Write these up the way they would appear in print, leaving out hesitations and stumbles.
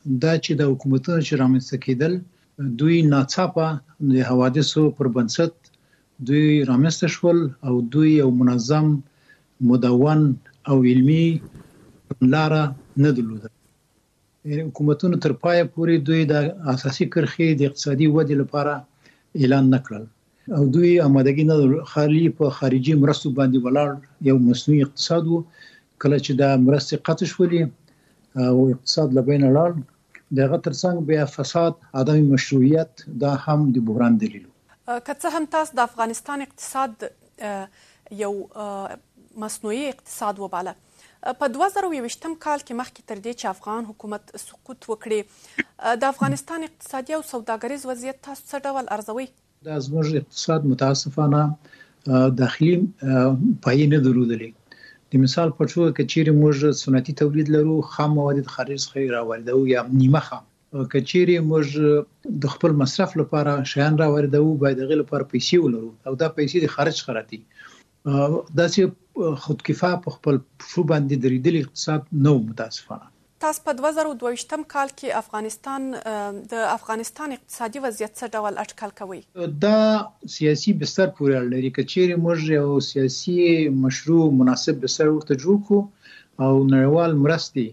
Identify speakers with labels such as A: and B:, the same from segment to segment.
A: دا چې د حکومتونو چې رامنځته کېدل دوی ناڅاپه د حوادثو پر بنسټ دوی رامنځته شول او دوی یو منظم مدون او علمي لاره نه درلوده. حکومتونو تر پایه پورې دوی د اساسي کرښې د اقتصادي ودې لپاره اعلان نکړل او دوی آمادګي نه خالي په خارجي مرستو باندې ولاړ یو مصنوعي اقتصاد وو. کله چې دا مرستې قطع شولې او اقتصاد له بینه لاړ، دغه ترڅنګ بیا فساد، عدم مشروعیت، دا هم د بحران دلیل و.
B: که څه هم تاسو د افغانستان اقتصاد یو مصنوعي اقتصاد وباله، په 2021 کال کې مخکې تر دې چې افغان حکومت سقوط وکړي، د افغانستان اقتصادي او سوداګریز وضعیت تاسو څه ډول ارزوئ؟
A: دا زموږ اقتصاد متاسفانه داخلي پایې نه درلودلې. د مثال په توګه که چیرې موږ صنعتي تولید لرو، خام مواد د خارج څخه راواردوو یا نیمه خام، که چیرې موږ د خپل مصرف لپاره شیان راواردوو، باید هغې لپاره پیسې ولرو او دا پیسې د خارج څخه راځي. داسې خودکفا په خپل پښو باندې درېدلی اقتصاد نه و متاسفانه.
B: تاسو په 2022 کال کې د افغانستان اقتصادي وضعیت څه ډول اټکل کوئ؟
A: دا سیاسي بستر پورې اړه لري. که چیرې موږ یو سیاسي مشروع مناسب بستر ورته جوړ کړو او نړیوال مرستې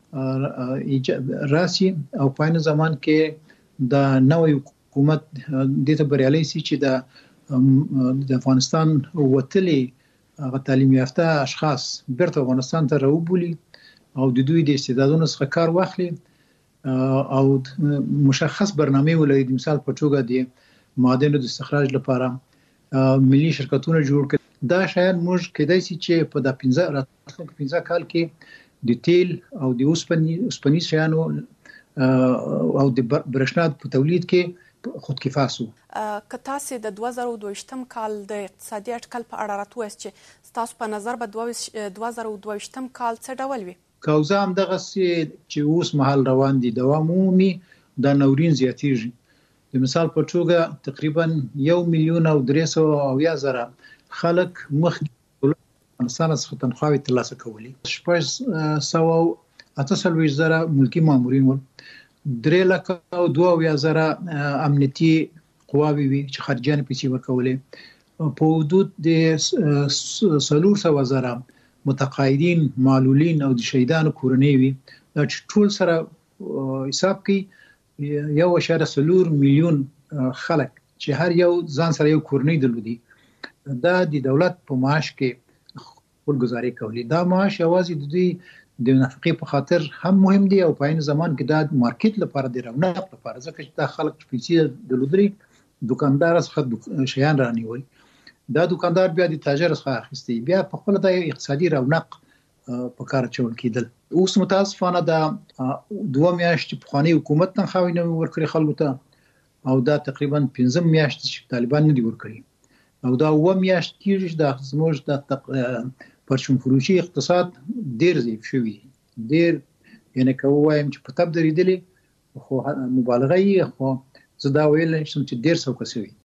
A: راسي او په عین زمان کې د نوی حکومت دې ته بریالی شي چې د افغانستان وتلي تعلیم یافته اشخاص بیرته افغانستان ته راوبولي او د دوی د استعدادونو څخه کار واخلي او مشخص برنامه ولري. د مثال په توګه د معادنو د استخراج لپاره ملي شرکتونه جوړ کړي. دا شاید موږ کېدای شي چې په 15 کال کې د تیل او د اوسپنیز شیانو او د برېښنا په تولید کې خودکفا سو.
B: که تاسو د 2022 کال د اقتصادي اټکل په اړه راته ووایاست چې ستاسو په نظر به 2022 کال څه ډول وي؟
A: که اوضاع همدغسې چې اوس مهال روان دي دوام ومومي، دا ناورین زیاتېږي. د مثال په توګه تقریبا 1,370,000 خلک مخکې افغانستان څخه تنخواوې ترلاسه کولې. 648,000 ملکي مامورین ول، 3,02,000 امنیتي قواوې وي چې خارجیان پیسې ورکولې، په حدود د 400,000 متقاعدین، معلولین او د شهیدانو کورنۍ وي. دا چې ټول سره حساب کوي 1.4 میلیون خلک چې هر یو ځان سره یو کورنۍ درلودي، دا د دولت په معاش کې خپل گزارې کوي. دا معاش یوازې د دوی د نفقې په خاطر هم مهم دی او په عین زمان کې دا مارکیټ لپاره د رونق لپاره، ځکه چې دا خلک پیسې درلودي دکاندار څخه شیان رانیول، دا دکاندار بیا د تاجر څخه اخیستي، بیا په خپل د اقتصادي رونق په کار چول کېدل. اوس متاسفانه دا 2 میاشتې پخوانی حکومت تنخواوې نه ورکړي خلکو ته او دا تقریبا 15 میاشتې چې طالبان نه دي ورکړي او دا 7 میاشتې کېږي چې د زموږ د پرچون فروشي اقتصاد ډېر ضعیف شوی، ډېر یعنې که ووایم چې په تب درېدلی، خو مبالغه یې، خو زه دا ویلی شم چې ډېر څوکه شوي.